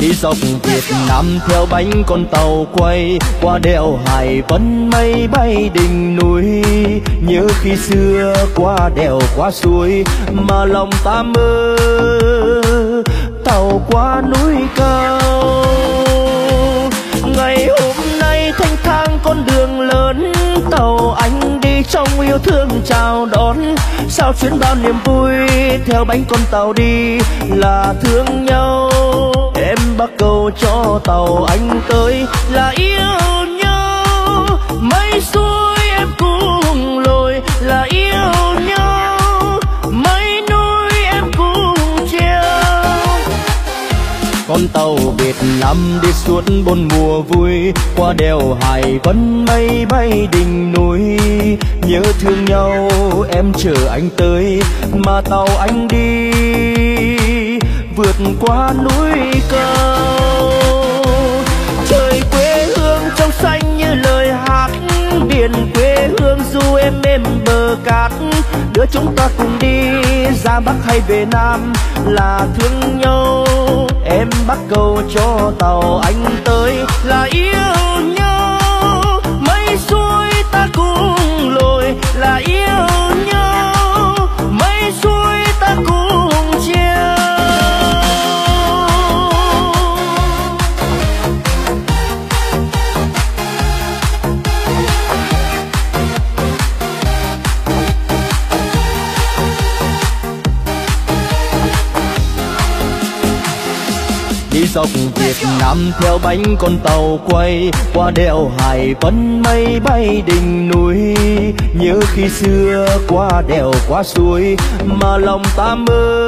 Đi dọc Việt Nam theo bánh con tàu quay, qua đèo Hải Vân mây bay đỉnh núi. Nhớ khi xưa qua đèo qua suối mà lòng ta mơ, tàu qua núi cao. Ngày hôm nay thanh thang con đường lớn, tàu anh đi trong yêu thương chào đón. Sao chuyến bao niềm vui theo bánh con tàu đi là thương nhau. Em bắt cầu cho tàu anh tới là yêu nhau. Mây xuôi em cùng lội là yêu nhau. Mây núi em cùng treo. Con tàu Việt Nam đi suốt 4 mùa vui, qua đèo Hải Vân mây bay đỉnh núi. Nhớ thương nhau em chờ anh tới mà tàu anh đi vượt qua núi cao. Trời quê hương trong xanh như lời hát, biển quê hương du êm bờ cát. Đưa chúng ta cùng đi ra Bắc hay về Nam là thương nhau. Em bắt cầu cho tàu anh tới là yêu nhau. Mây xuôi ta cùng lội là yêu nhau. Mây xuôi ta cùng treo. Đi dọc Việt Nam theo bánh con tàu quay, qua đèo Hải Vân mây bay đỉnh núi. Nhớ khi xưa qua đèo qua suối mà lòng ta mơ,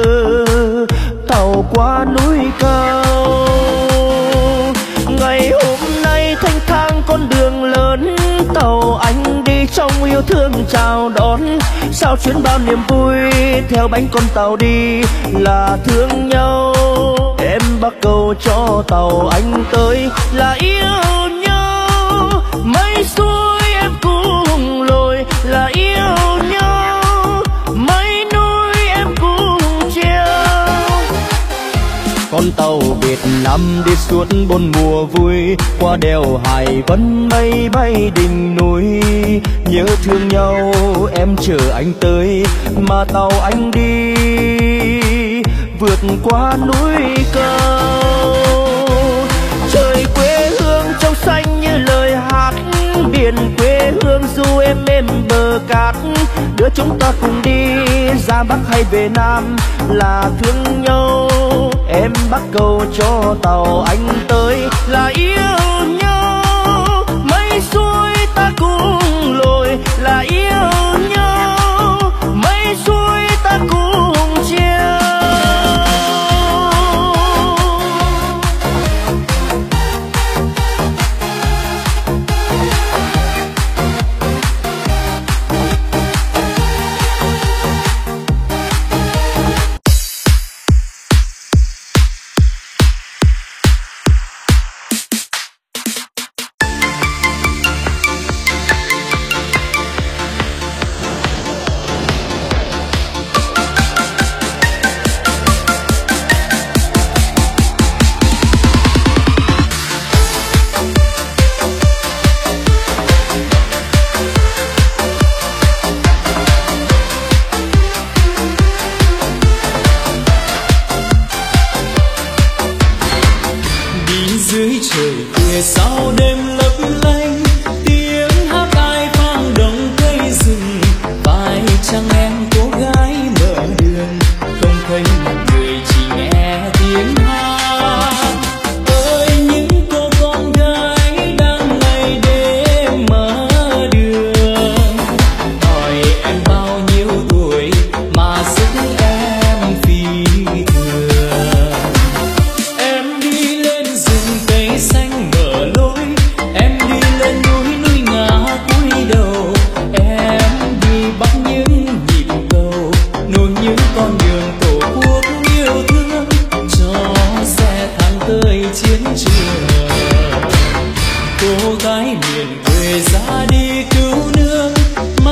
tàu qua núi cao. Ngày hôm nay thanh thang con đường lớn, tàu anh đi trong yêu thương chào đón. Sao chuyến bao niềm vui theo bánh con tàu đi là thương nhau. Em bắt cầu cho tàu anh tới là yêu nhau. Mây xuôi em cùng lội là yêu nhau. Mây núi em cùng treo. Con tàu Việt Nam đi suốt 4 mùa vui, qua đèo Hải Vân mây bay đỉnh núi. Nhớ thương nhau em chờ anh tới mà tàu anh đi vượt qua núi cao. Trời quê hương trong xanh như lời hát, biển quê hương du êm bờ cát. Đưa chúng ta cùng đi ra Bắc hay về Nam là thương nhau. Em bắt cầu cho tàu anh tới là yêu nhau. Mây xuôi ta cùng lội là yêu nhau. Mây xuôi ta cùng treo.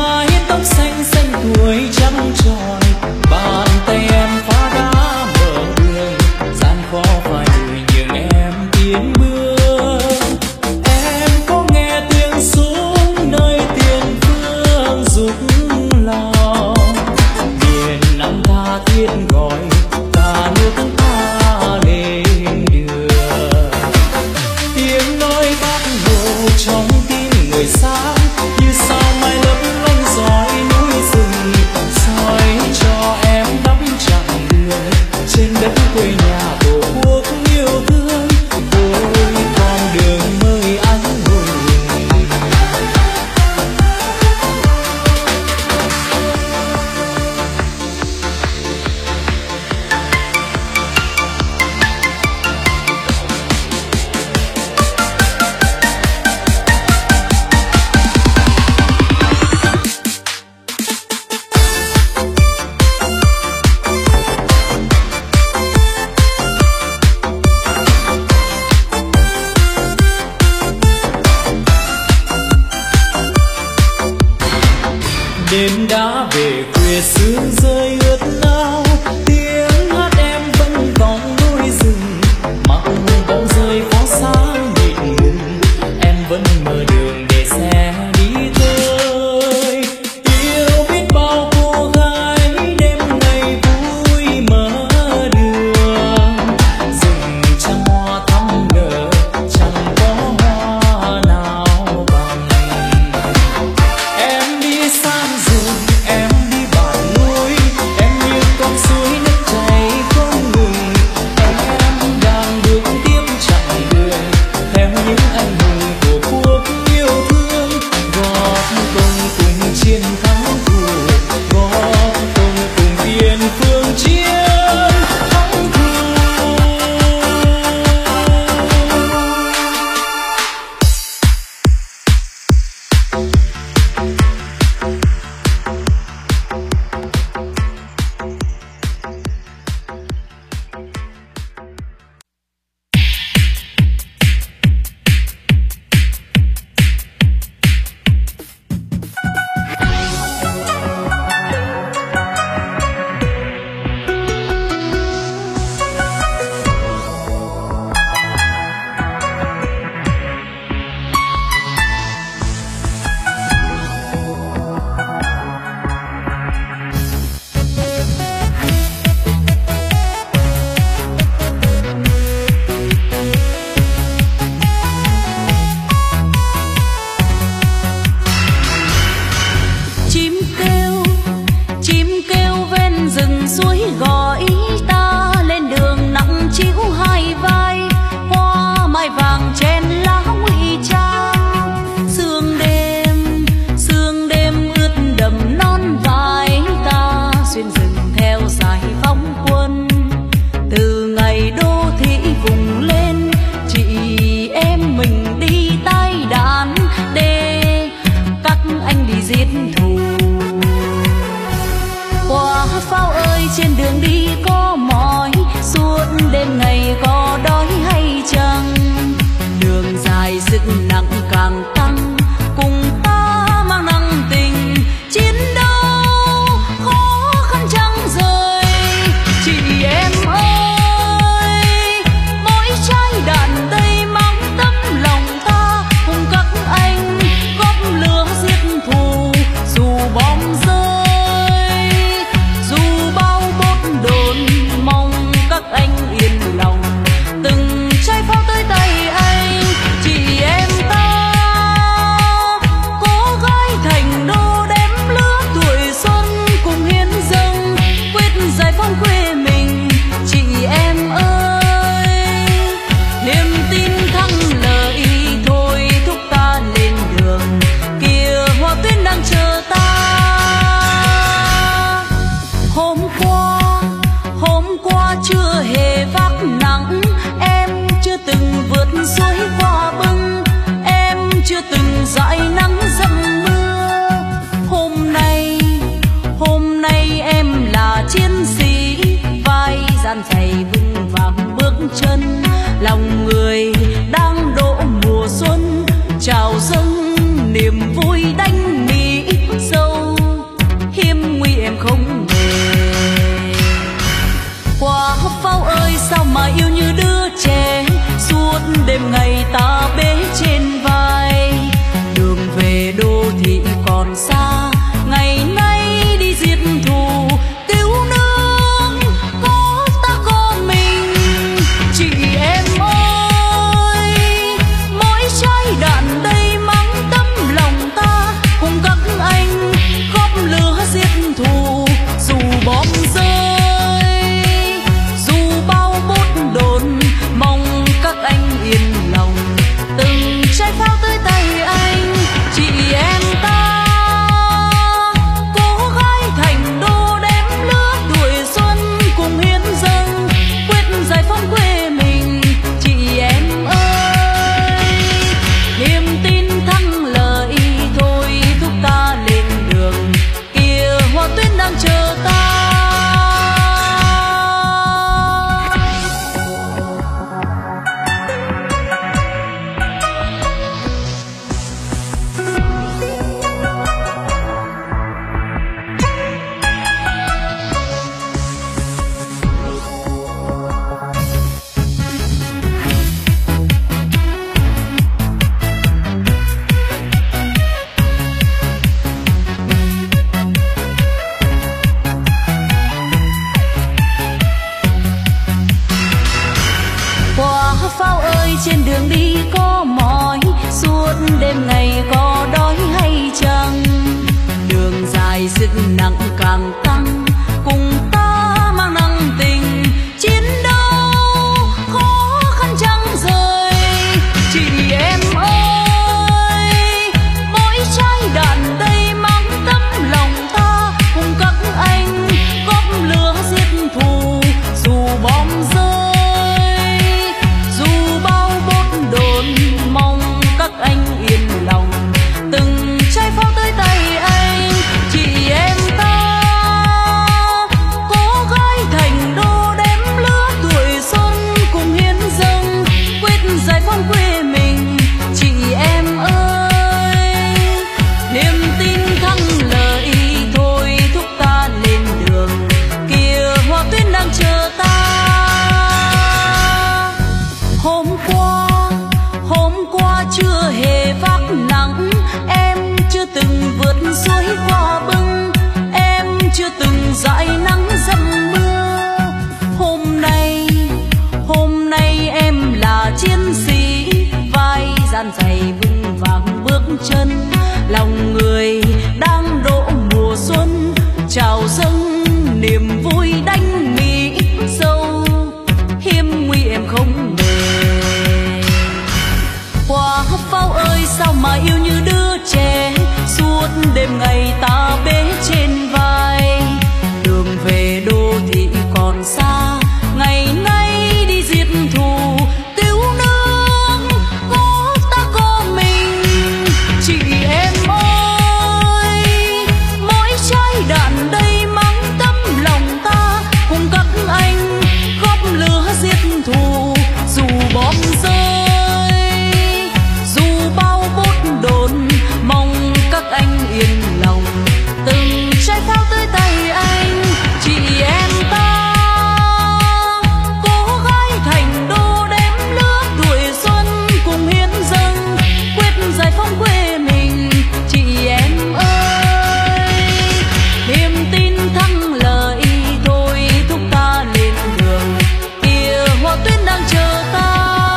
tuổi trắng tròn, bàn tay em phá đá mở trên đất quê nhà tổ quốc yêu thương, ôi con đường mới anh hùng. Đêm đã về khuya sương rơi ướt áo, tiếng hát em vẫn vọng núi rừng, mặc bóng rơi pháo sáng nhịn ngừng, em vẫn mở đường để xe đi tới. Yêu biết bao cô gái đêm ngày vui mở đường, rừng trăng hoa thắm nở chẳng có hoa nào bằng. Em đi xa em đi bản núi, em như con suối nước chảy không ngừng, em đang bước tiếp chặng đường theo những anh hùng của quốc yêu thương, góp công cùng chiến thắng thù, góp công cùng biên phương chiến thắng thù. Chim kêu ven rừng suối gọi ta lên đường nặng chiếu hai vai, hoa mai vàng chen lá ngụy trang. Sương đêm ướt đầm non vai ta, xuyên rừng theo giải phóng quân. Từ ngày đô thị vùng lên, chị em mình đi tay đàn để các anh đi giết thù. Quả pháo ơi trên đường đi có mỏi, suốt đêm ngày có đói hay chăng? Đường dài sức nặng càng tăng, cùng ta mang nặng tình chiến đấu khó khăn chẳng rời. Chị em ơi, mỗi trái đạn đầy mang tấm lòng ta, cùng các anh góp lửa giết thù. Dù bom rơi, dù bao bốt đồn, mong các anh yên lòng. Từng trái pháo tới tay anh, chị em ta cố gắng thành đô đếm lứa tuổi xuân, cùng hiến dâng quyết giải phóng quê mình. Chị em ơi, niềm tin thắng lợi thôi thúc ta lên đường, kìa hoa tuyến đang chờ ta. Hôm qua chưa hề vác nặng, em chưa từng vượt suối qua bưng, em chưa từng dãi nắng dầm mưa. Hôm nay em là chiến sĩ, vai dạn dày vững vàng bước chân. Lòng người đang đổ mùa xuân, chào dâng niềm vui đánh mỹ dâu, hiểm nguy em không hề. Quả pháo ơi sao mà yêu như đứa trẻ, suốt đêm ngày ta bế trên vai. Đường về đô thị còn xa, ngày nay đi giết thù cứu nước có ta có mình. Chị em ơi, mỗi trái đạn đầy mang tấm lòng ta, cùng các anh góp lửa giết thù. Dù bom rơi, dù pháo ơi trên đường đi có mỏi, suốt đêm ngày có đói hay chăng? Đường dài sức nặng càng tăng, cùng ta mang nặng tình chiến đấu khó khăn chẳng rời. Chị em ơi, mỗi trái đạn đầy mang tấm lòng ta, cùng các anh góp lửa giết thù. Dù bom rơi, dù bao bốt đồn, mong các anh yên lòng. Từng trái pháo tới tay anh, chị em ta cố gái thành đô đếm lứa tuổi xuân, cùng hiến dâng quyết giải phóng quê mình. Chị em ơi, niềm tin thắng lợi thôi thúc ta lên đường, kìa hoa tuyến đang chờ ta. Hôm qua chưa hề vác nặng, em chưa từng vượt suối qua bưng, em chưa từng dãi nắng dầm mưa. Hôm nay em là chiến sĩ, vai dạn dày vững vàng bước chân. Lòng người đang đổ mùa xuân, chào dâng niềm vui đánh mỹ dâu, hiếm nguy em không mề. Quả pháo ơi sao mà yêu như đứa trẻ, suốt đêm ngày ta bế trên vai. Đường về đô thị còn xa, ngày nay đi diệt thù cứu nước có ta có mình. Chị em ơi, mỗi trái đạn đầy mang tấm lòng ta, cùng các anh góp lửa giết thù. Dù bom rơi, dù bao bốt đồn, mong các anh yên lòng. Từng trái pháo tới tay anh, chị em ta cố gái thành đô đếm lứa tuổi xuân, cùng hiến dâng quyết giải phóng quê mình. Chị em ơi, niềm tin thắng lợi thôi thúc ta lên đường, kìa hoa tuyến đang chờ ta.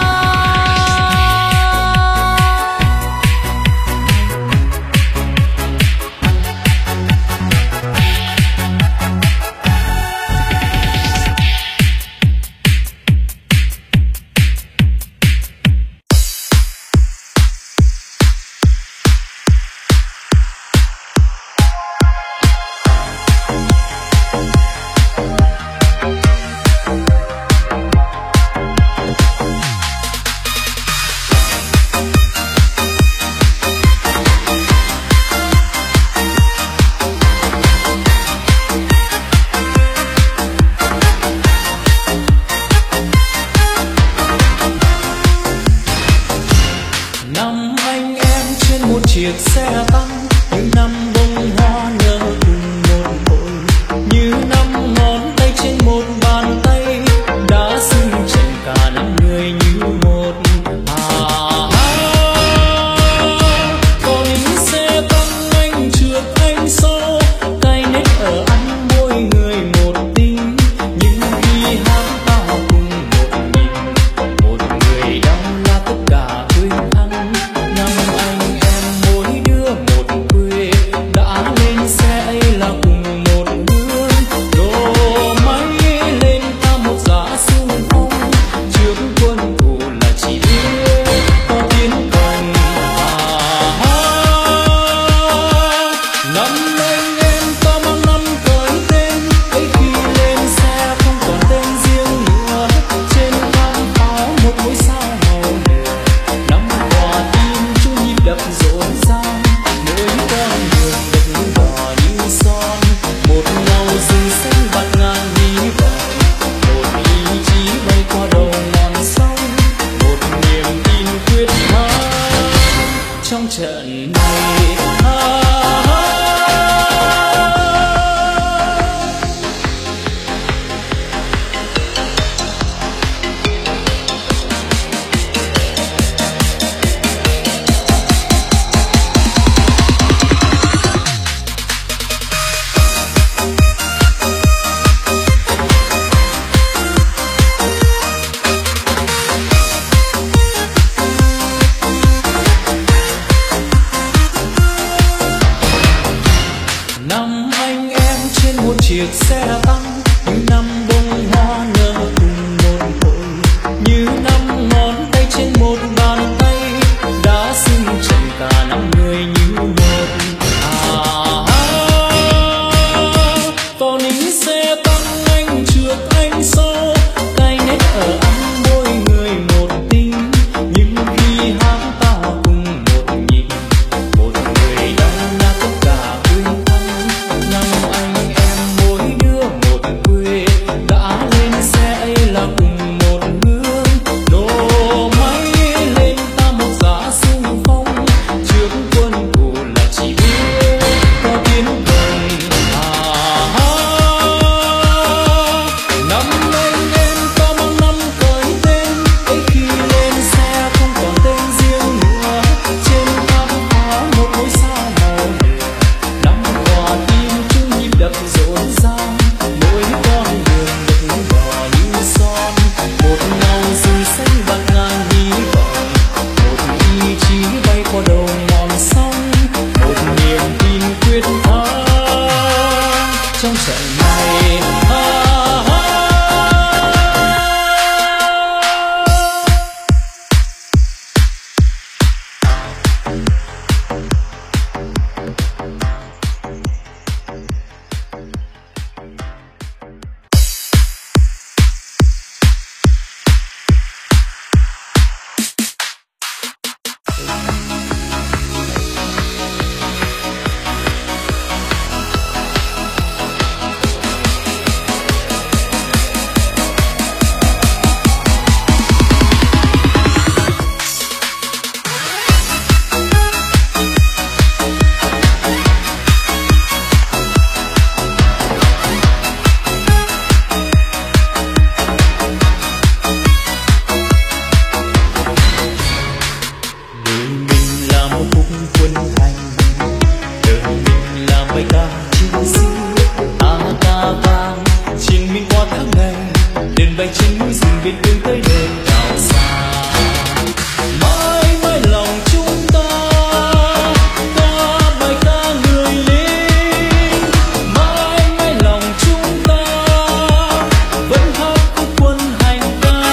Năm anh em trên một chiếc xe tăng, những năm bông hoa nở cùng một hồi, như năm ngón tay trên một bàn tay, đã xưng trần cả năm người như một. Còn xe tăng anh trước anh sau, cay nết ở ăn mỗi người một tính, nhưng khi hát ta cùng một nhịp, một người đau là tất cả quên hắn. Năm anh em mỗi đứa một quê, đã lên xe ấy là cùng một hướng, đổ máy lên ta một giá xung phong, trước quân thù là chỉ biết có tiến công. Năm anh em ta mang năm cởi tên, ấy khi lên xe không còn tên riêng nữa, trên vang pháo một mũi sao màu lửa. Năm quả tim chung nhịp đập rộn ràng, mỗi con đường đất đỏ như son, một màu rừng xanh bạt ngàn hy vọng, một ý chí bay qua đầu ngọn sông, một niềm tin quyết thắng trong trận này. đừng bay trên núi rừng biên cương tới nơi đảo xa. Mãi mãi lòng chúng ta ca bài ca người lính, mãi mãi lòng chúng ta vẫn hát khúc quân hành ca.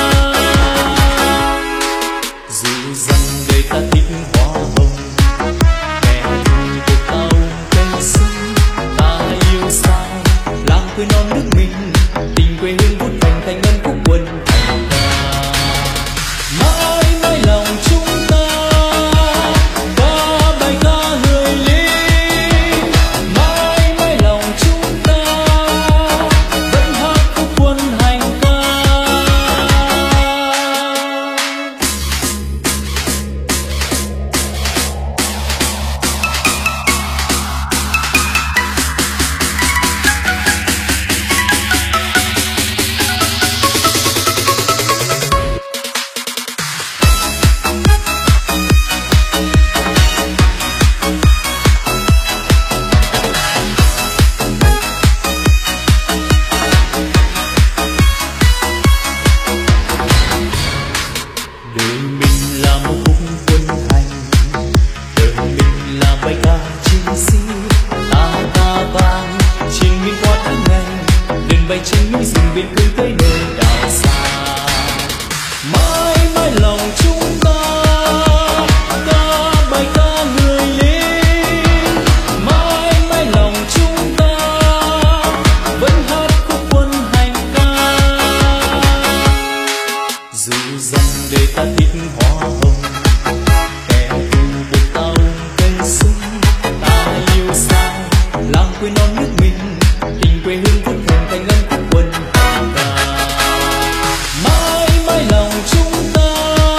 Dù rằng đời ta thích hoa hồng, kẻ thù của tao cây xuân, ta yêu sao lãng quên non nước mình, tình quê hương vút thành thành ngân khúc quân hành ca. Mãi mãi lòng chúng ta ca bài ca người lính, mãi mãi lòng chúng ta vẫn hát khúc quân hành ca. Đời mình là một khúc quân hành, đời mình là bài ca chiến sĩ, ta ca vang trên miền qua tháng ngày, đừng bay trên núi rừng biên cương tới nơi đảo xa. Mãi mãi lòng chúng ta ca bài ca người lính, mãi mãi lòng chúng ta vẫn hát khúc quân hành ca. Dù rằng đời ta thích hoa hồng, kẻ thù buộc tao cây xuân, ta yêu sao lãng quên non nước mình, tình quê hương vút thành thành ngân khúc quân hành ca. Mãi mãi lòng chúng ta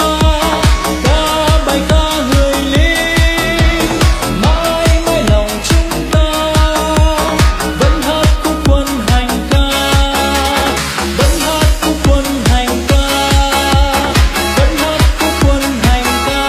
ca bài ca người lính, mãi mãi lòng chúng ta vẫn hát khúc quân hành ca, vẫn hát khúc quân hành ca, vẫn hát khúc quân hành ca.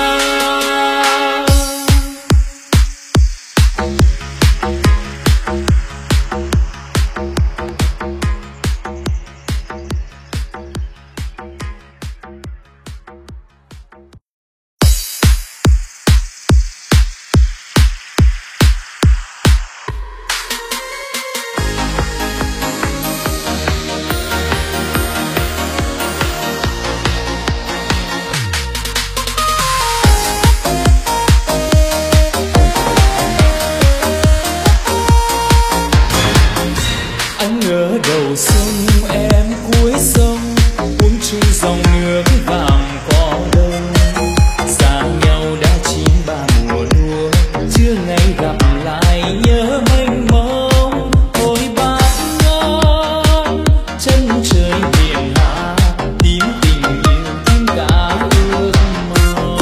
Anh ở đầu sông em cuối sông, uống chung dòng nước vàng có đâu. Xa nhau đã chín ba mùa lúa, chưa ngày gặp lại nhớ mênh mông. Ôi bát ngát chân trời miền Hạ, tím tình yêu tim cả ước mong.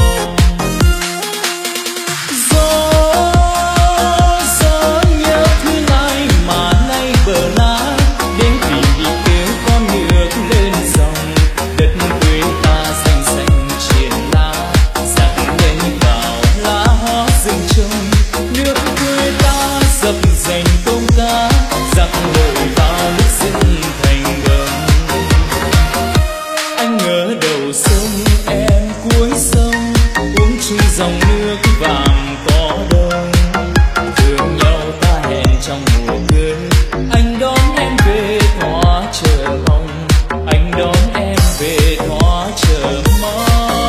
Gió nhớ thương ai mà nay bờ lá, đến tìm đi kêu con nước lên dòng. Đất quê ta xanh xanh triền lá, dạt lên vào lá hoa rừng trông. Nước quê ta dập dềnh tôm cá, giặc lội vào nước rừng thành gầm. Anh ở đầu sông em cuối sông, uống chung dòng nước vàng có đông. Thương nhau ta hẹn trong mùa cưới, anh đón em về thỏa chờ mong, anh đón em về thỏa chờ mong.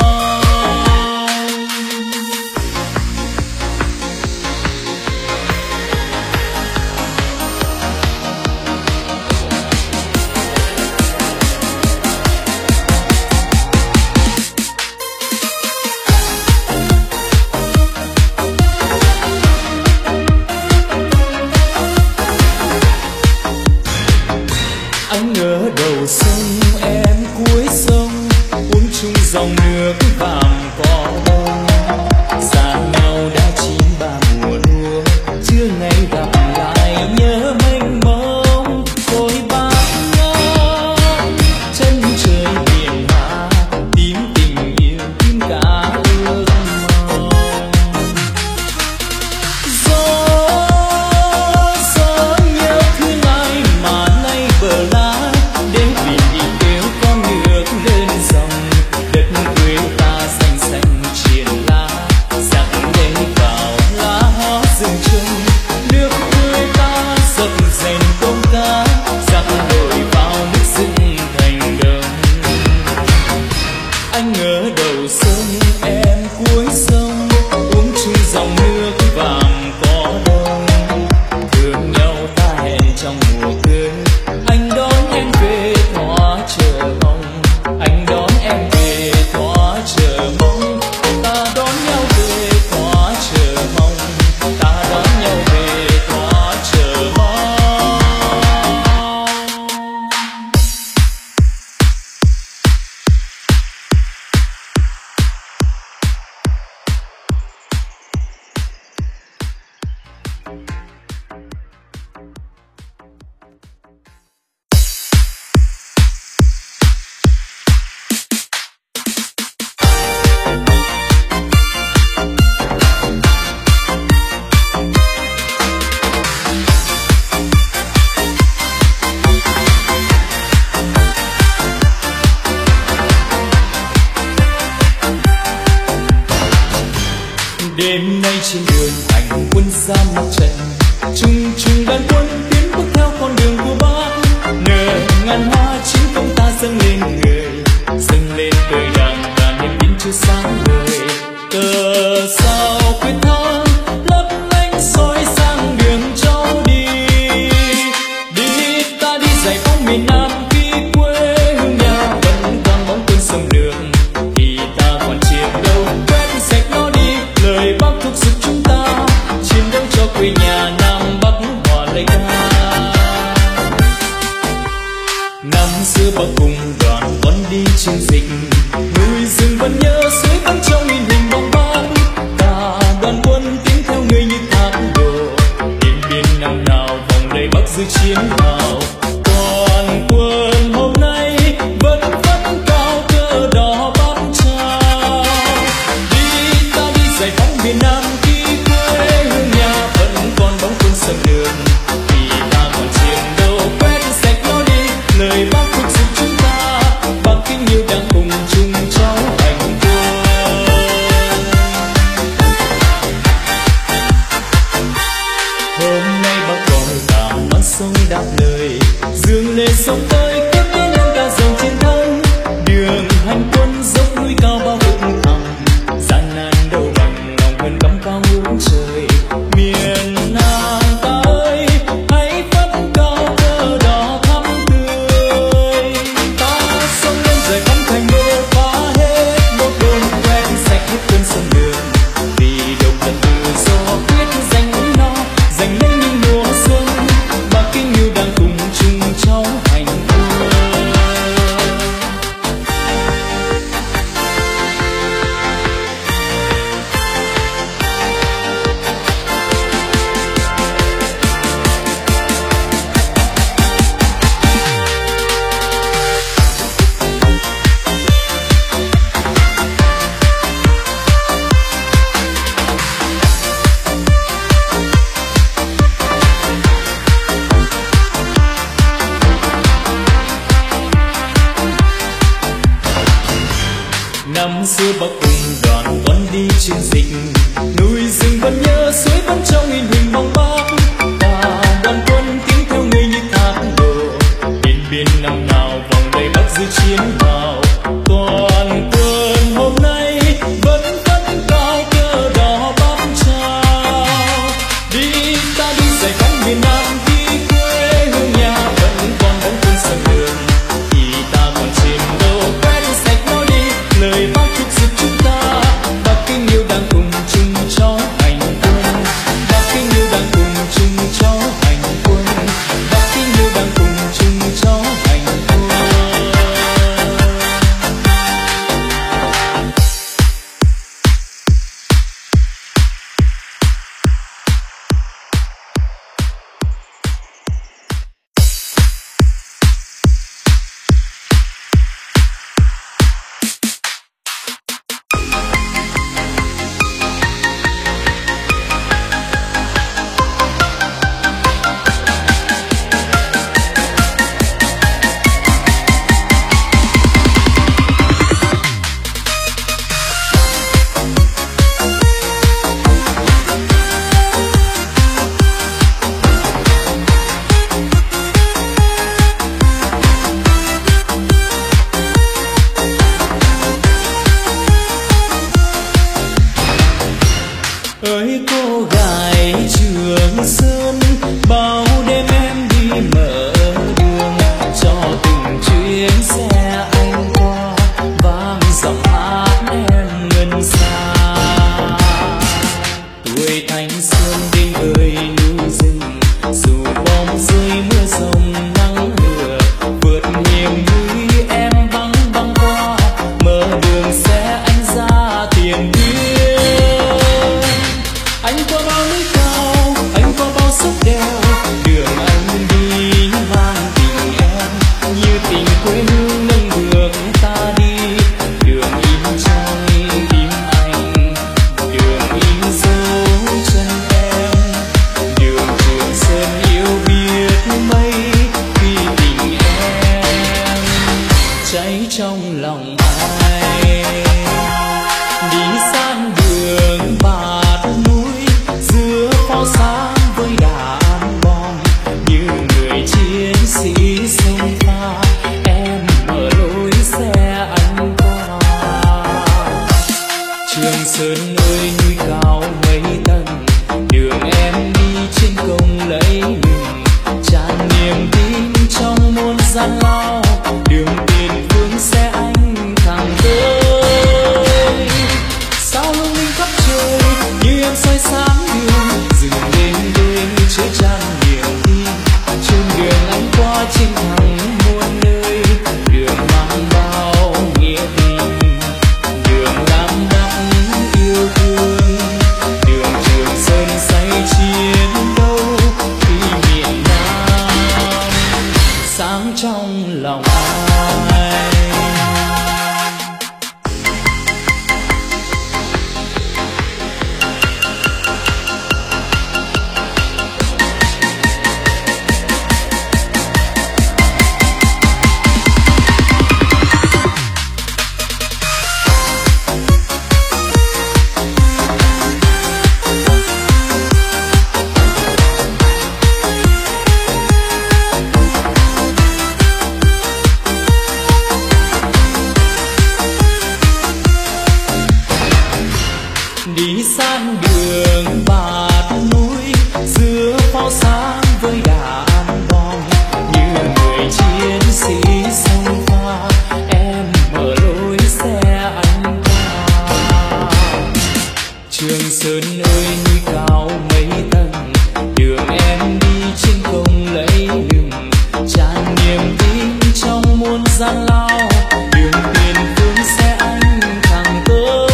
Anh ở đầu sông em cuối sông, uống chung dòng nước vàng có đông. Xa nhau đã chín ba mùa lúa, chưa ngày gặp lại nhớ mênh mông. Ôi bát ngát chân trời miền Hạ, tím tình yêu tim cả ước mong. Gió nhớ thương ai mà nay bờ lá, đến vì đi kêu Đêm nay trên đường hành quân ra mặt trận, chung chung đàn quân tiến bước theo con đường của Bác. Nở ngàn hoa chính công ta dâng lên người, dâng lên đời đàng và niềm tin chưa sáng ngời. Cờ sao quyết thắng lấp lánh soi sang đường cháu đi, đi ta đi giải phóng miền Nam khi quê hương nhà vẫn còn bóng quân sông đường, thì ta còn chiến đấu quét sạch nó đi. Lời Bác thúc giục chúng ta chiến đấu cho quê nhà Nam Bắc hòa lời ca. Năm xưa Bác cùng đoàn con đi chiến dịch, núi rừng vẫn nhớ suối vẫn trong in hình bóng Bác. Cả đoàn quân tiến theo người như thác đổ, điện biên năm nào vòng lời Bác giữ chiến hào. Toàn quân hôm nay vẫn vẫn cao cờ đỏ Bác trao, đi ta đi giải phóng miền Nam khi quê hương nhà vẫn còn bóng quân sông đường, thì ta còn chiến đấu quét sạch nó đi. Lời Bác thúc giục chúng ta, Bác kính yêu đang cùng chung cháu hành quân. Hôm nay Bác gọi cả non sông đáp lời, dương lên sông tới cất tiếng lên ca dòng chiến thắng. Đường hành quân dốc núi cao bao vực thẳm, gian nan đâu bằng lòng hơn cắm cao ngưỡng trời. Miền Nam ta ơi hãy phất cao cờ đỏ thắm tươi, ta xông lên rời phóng thành đô phá hết một đồn quét sạch hết cơn sông đường, vì độc lập tự do quyết giành nó giành lấy những mùa xuân. Bác kính yêu đang cùng chung cháu hành quân. Năm xưa Bác cùng đoàn con đi chiến dịch, núi rừng vẫn nhớ suối vẫn trong in hình bóng Bác. Cả đoàn quân tiến theo người như thác đổ, điện biên năm nào vòng đầy Bác giữ chiến hào. Toàn quân hôm nay vẫn vẫn cao cờ đỏ Bác trao, đi ta đi giải phóng miền Nam khi quê hương nhà vẫn còn bóng quân sông đường, thì ta còn chiến đấu quét sạch nó đi. Lời Bác thúc giục chúng ta, Bác kính yêu đang cùng chung cháu hành quân. Bác kính yêu đang cùng chung cháu hành quân. Bác kính yêu đang cùng chung cháu hành quân. Ơi cô gái Trường Sơn, bao đêm em đi mở đường, cho từng chuyến xe anh qua vang giọng hát em ngân xa. Tuổi thanh xuân bên bơi núi rừng, dù bom rơi mưa rông nắng lửa, vượt niềm vui em băng băng qua, mở đường xe anh ra tiền tuyến. Anh qua bao núi cao, anh qua bao dốc đèo, đường anh đi mang tình em, như tình quê hương nâng đường ta đi. Đường in trong tim anh, đường in dấu chân em, đường Trường Sơn yêu biết mấy khi tình em cháy trong lòng ai. Đi sang đường bạt Sơn ơi núi cao mấy tầng, đường em đi trên công lấy lừng, tràn niềm tin trong muôn gian lao, đường tiền phương sẽ anh thẳng tới. Sao lung linh khắp trời như em soi sáng đường, rừng đêm đêm chứa chan niềm tin, trên đường anh qua trên thẳng muôn nơi, đường mang bao nghĩa tình, đường lam đắp yêu thương, đường Trường Sơn say chiến đấu khi miền Nam sáng trong lòng ai. Đi sang đường bạt núi giữa pháo sáng với đàn bom, như người chiến sĩ sông pha em mở lối xe anh qua. Trường Sơn ơi núi cao mấy tầng, đường em đi trên công lấy lừng, tràn niềm tin trong muôn gian lao, đường tiền phương sẽ anh thẳng tới.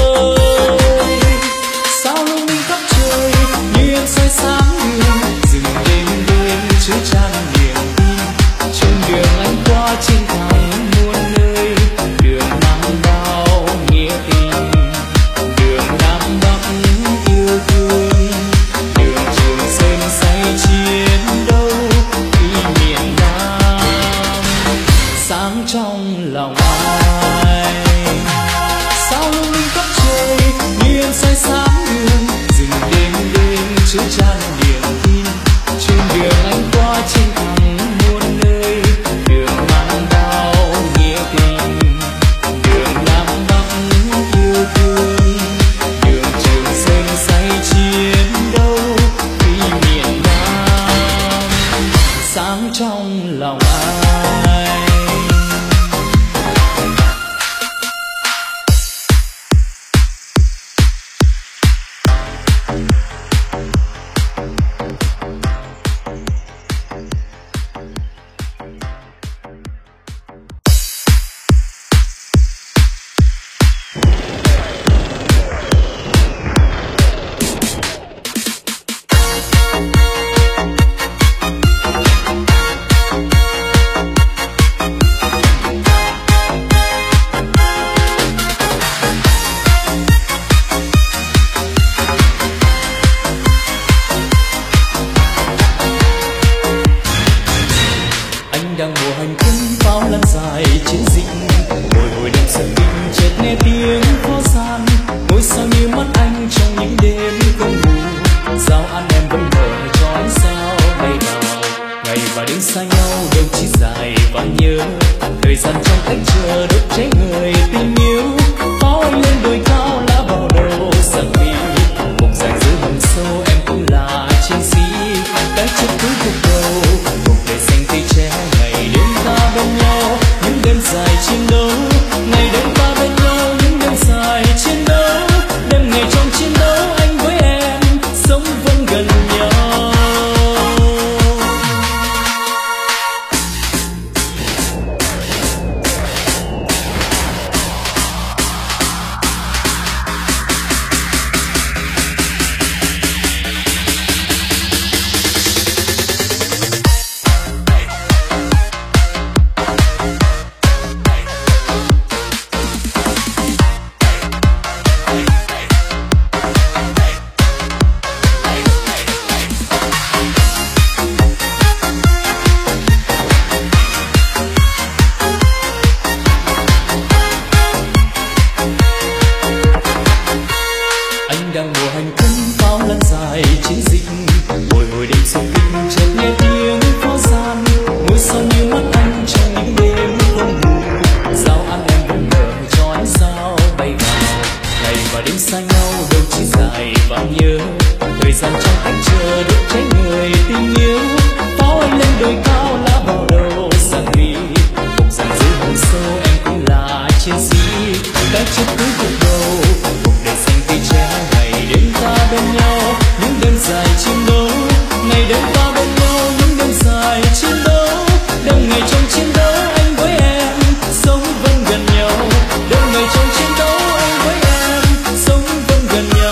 Soi sáng đường, rừng đêm đêm chứa chan niềm tin, trên đường anh qua trên thẳng muôn nơi, đường mang bao nghĩa tình, đường Nam Bắc yêu thương, đường Trường Sơn say chiến đấu vì miền Nam sáng trong lòng ai. Sao lung linh khắp trời như em soi sáng đường, rừng đêm đêm chứa chan niềm tin, trên đường anh qua trên thẳng muôn nơi, đường mang bao nghĩa tình, đường Nam Bắc yêu thương, đường Trường Sơn say chiến đấu vì miền Nam sáng trong lòng ai. Đang mùa hành quân pháo lan dài chiến dịch, bồi hồi đêm sân binh chợt nghe tiếng pháo gian, ngôi sao như mắt anh trong những đêm không ngủ, giao ăn em vẫn mở cho ánh sao bay vào, ngày và đêm xa nhau đâu chỉ dài và nhớ, thời gian trong cách chờ đốt cháy người tình yêu, pháo anh lên đồi cao lá vào đầu giặc đi, cùng dàn giữa hầm sâu em cũng là chiến sĩ, cái chết cứ cuộc đầu cuộc đời xanh tươi trẻ. Ngày đêm ta bên nhau những đêm dài chiến đấu, ngày đêm ta bên nhau những đêm dài chiến đấu, đêm ngày trong chiến đấu anh với em sống vẫn gần nhau. xa nhau gian trong cách chờ đợi cháy người tình yêu. Pháo anh lên đồi cao lá vào đầu sang đi, cùng dàn dưới hồng sâu em cũng là chiến sĩ. Cái chết cưới cuộc đầu, cùng đèn xanh cây tre, ngày đêm ta bên nhau, những đêm dài chiến đấu. Ngày đêm ta bên nhau, những đêm dài chiến đấu. Đêm ngày trong chiến đấu anh với em sống vẫn gần nhau. Đêm ngày trong chiến đấu anh với em sống vẫn gần nhau.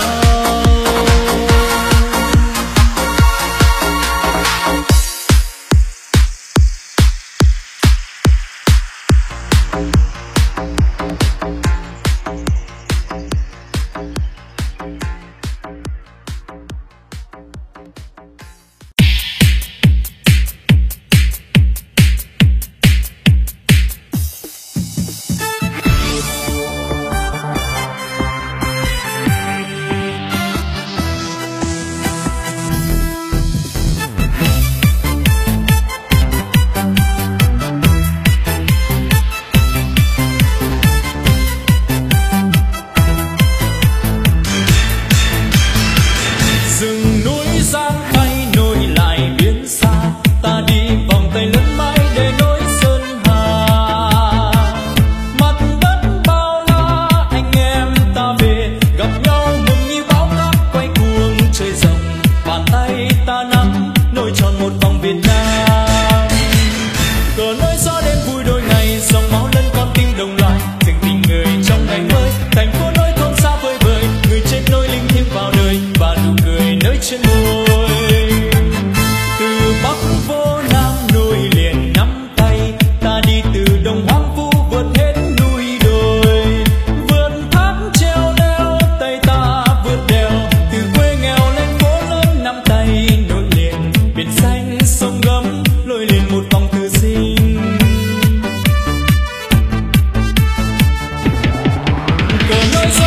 Cờ nơi